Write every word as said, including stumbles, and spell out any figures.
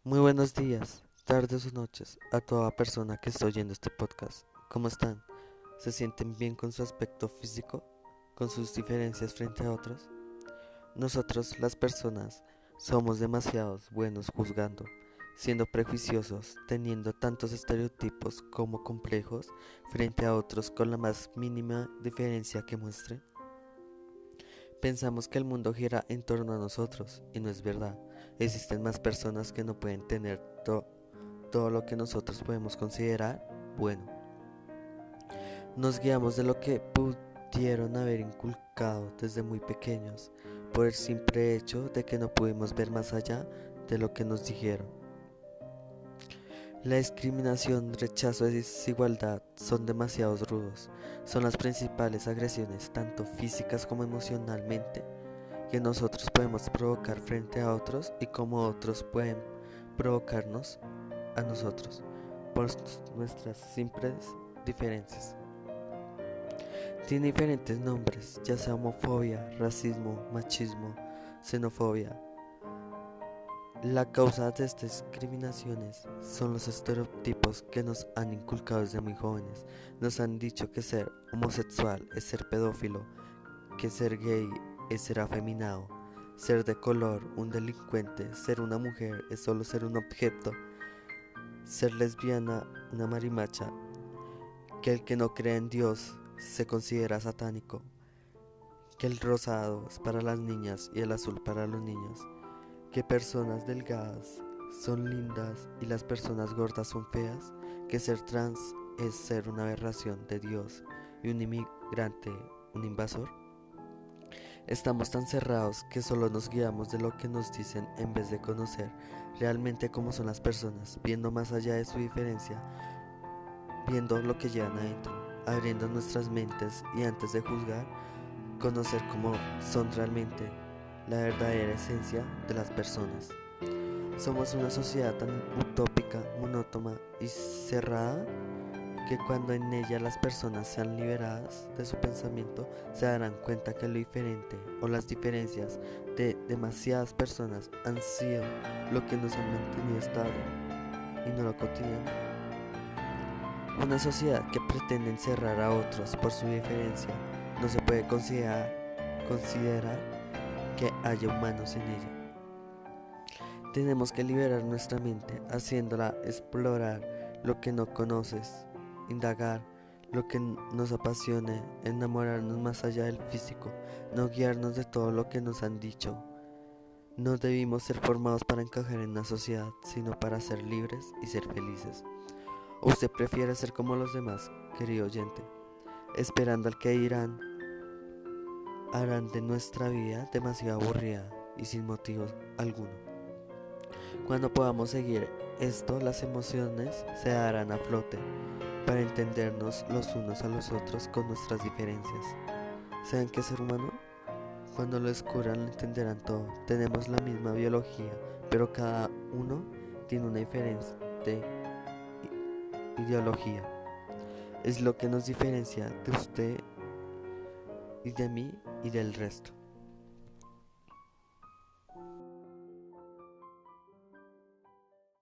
Muy buenos días, tardes o noches a toda persona que está oyendo este podcast. ¿Cómo están? ¿Se sienten bien con su aspecto físico? ¿Con sus diferencias frente a otros? Nosotros, las personas, somos demasiados buenos juzgando, siendo prejuiciosos, teniendo tantos estereotipos como complejos frente a otros con la más mínima diferencia que muestren. Pensamos que el mundo gira en torno a nosotros, y no es verdad. Existen más personas que no pueden tener to- todo lo que nosotros podemos considerar bueno. Nos guiamos de lo que pudieron haber inculcado desde muy pequeños, por el simple hecho de que no pudimos ver más allá de lo que nos dijeron. La discriminación, rechazo y desigualdad son demasiados rudos. Son las principales agresiones, tanto físicas como emocionalmente, que nosotros podemos provocar frente a otros y como otros pueden provocarnos a nosotros por nuestras simples diferencias. Tiene diferentes nombres, ya sea homofobia, racismo, machismo, xenofobia. La causa de estas discriminaciones son los estereotipos que nos han inculcado desde muy jóvenes. Nos han dicho que ser homosexual es ser pedófilo, que ser gay es ser afeminado, ser de color un delincuente, ser una mujer es solo ser un objeto, ser lesbiana una marimacha, que el que no cree en Dios se considera satánico, que el rosado es para las niñas y el azul para los niños, que personas delgadas son lindas y las personas gordas son feas, que ser trans es ser una aberración de Dios y un inmigrante un invasor. Estamos tan cerrados que solo nos guiamos de lo que nos dicen en vez de conocer realmente cómo son las personas, viendo más allá de su diferencia, viendo lo que llevan adentro, abriendo nuestras mentes y antes de juzgar, conocer cómo son realmente la verdadera esencia de las personas. Somos una sociedad tan utópica, monótona y cerrada que cuando en ella las personas sean liberadas de su pensamiento se darán cuenta que lo diferente o las diferencias de demasiadas personas han sido lo que nos han mantenido estable y no lo cotidiano. Una sociedad que pretende encerrar a otros por su diferencia no se puede considerar, considerar que haya humanos en ella. Tenemos que liberar nuestra mente haciéndola explorar lo que no conoces, indagar lo que nos apasione, enamorarnos más allá del físico, no guiarnos de todo lo que nos han dicho. No debimos ser formados para encajar en una sociedad, sino para ser libres y ser felices. ¿O usted prefiere ser como los demás, querido oyente, esperando al que dirán, harán de nuestra vida demasiado aburrida y sin motivo alguno? Cuando podamos seguir esto, las emociones se darán a flote para entendernos los unos a los otros con nuestras diferencias. ¿Saben qué es ser humano? Cuando lo descubran lo entenderán todo. Tenemos la misma biología, pero cada uno tiene una diferente ideología. Es lo que nos diferencia de usted y de mí y del resto.